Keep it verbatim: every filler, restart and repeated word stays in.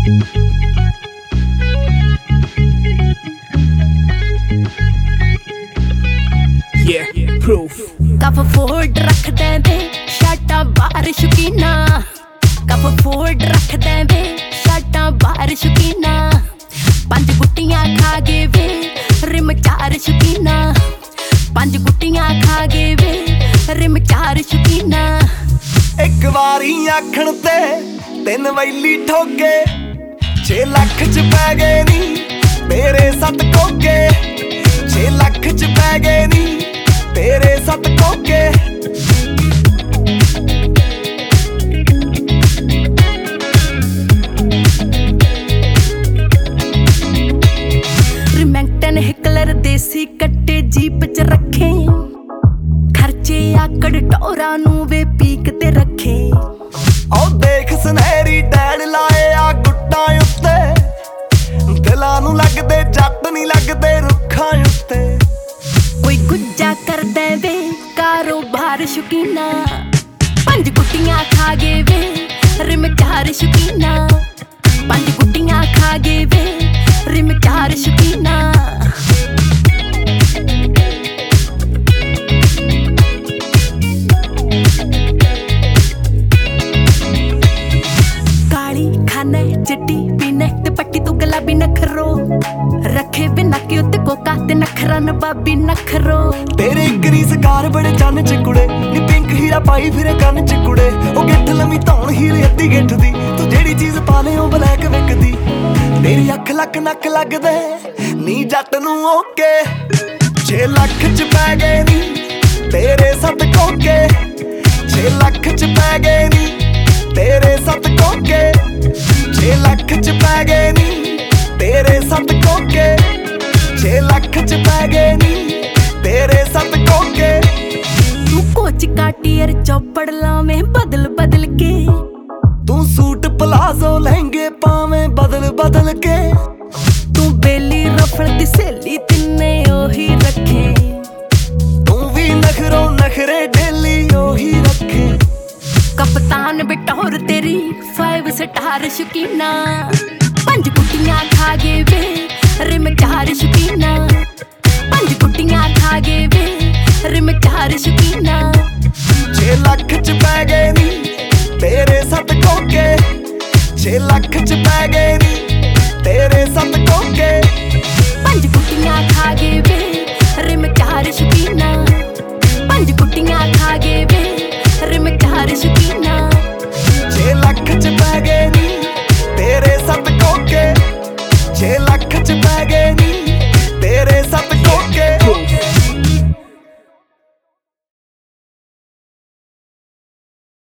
Yeah, proof. Cup फोड़ रख दे बे शाटा बाहर शकीना, कप फोड़ रख दे बे शाटा बाहर शकीना। पंज गुट्टियां खा गे वे रिम चार शकीना, पंज गुट्टियां खा गे वे रिम चार शकीना। एक वारी आखण ते तीन वैली ठोके, छे लख च पै गए नी तेरे सत कोके, छे लख च पै गए नी तेरे सत कोके। रिमेंटन हिकलर देसी कट्टे जीप च रखे, खर्चे आकड़ टोरा नू वे पीक ते रखे। ओ देख सुनहरी डैड लाए आ गुट्टां उत्ते, दिलां नू लगदे जट नी लगदे रुखां उत्ते। कोई गुज्जा कर दे वे कारोबार शकीना, पंज गुट्टियां खा गे वे रिम चार शकीना, पंज गुट्टियां खा गे वे रिम चार शकीना। काली खाने चिट्टी पीने ते पट्टी तू गुलाबी नखरो, रखे बिना के उत्ते कोका ते नखरा नबाबी नखरो। तेरे गरी सकार बड़े चन्न च कुड़े नी पिंक हीरा पाई फिरे कन्न च कुड़े। ओ गिट्ठ लम्मी धौण हीरे अद्धी गिट्ठ दी, तू जेड़ी चीज पा ले ओ ब्लैक विकदी। तेरी अख लक नक लगदे नी जट नू ओके, छे लख च पै गए नी तेरे सत कोके, छे लख च पै गए नी तेरे सत कोके, छे लख च पै गए नी तेरे सत कोके, छे लख च पै गए नी तेरे सत कोके। तू कोच काटियर चौपड़ लावे बदल बदल के, तू सूट प्लाजो लहंगे पावे बदल बदल के। तू बेली रफड़ दी सहेली तिन्ने ओही रखे, तू भी नखरो नखरे डेली ओही रखे। कप्तान बिटोर तेरी फाइव स्टार शकीना, पंज गुट्टियां खा गे वे रिम चार शकीना, पंज गुट्टियां खा गे वे रिम चार शकीना। छे लख च पै गए नी तेरे सत कोके, छे लख च पै गए नी तेरे सत कोके। पंज गुट्टियां खा गे वे रिम चार शकीना, पंज गुट्टियां खा गे वे रिम चार शकीना। छे लख च पै गए नी तेरे सत कोके, छे लख च पै गए नी